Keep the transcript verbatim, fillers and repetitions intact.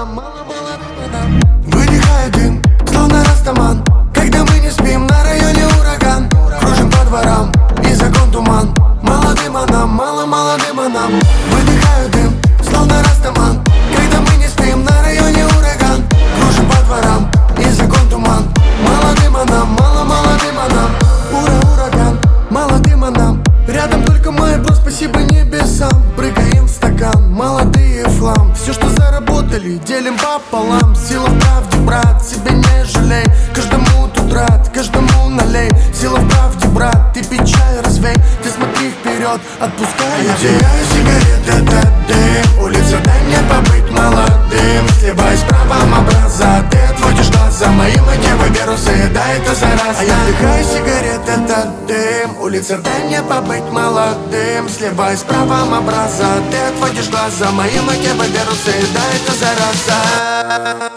нам, мало-мало дыма нам. Выдыхаю дым, словно растаман, когда мы не спим, на районе ураган. Кружим по дворам, и закон туман. Мало дыма нам, мало-мало дыма нам. Выдыхаю дым, словно растаман, когда мы не спим, на районе ураган. Кружим по дворам, и закон туман. Мало дыма нам, мало-мало дыма нам. Ура, ураган, мало дыма нам. Рядом только мой бро, спасибо небесам. Прыгаем в стакан, молодые в хлам. Все, что заработали, делим пополам. Сила в правде, брат, себя не жалей. Каждому тут рад, каждому налей. Сила в правде, брат, ты печаль развей. Ты смотри вперед, отпускай. Я теряю сигарет, это дым. Улица, дай мне побыть молодым. Сливаясь правом образа, ты отводишь глаза. Мои мотивы вирусы, да, это зараза. А я вдыхаю сигарет, это дым. Улица, дай мне побыть молодым. Сливаясь правом образа, ты отводишь глаза. Мои мотивы вирусы, да, это зараза.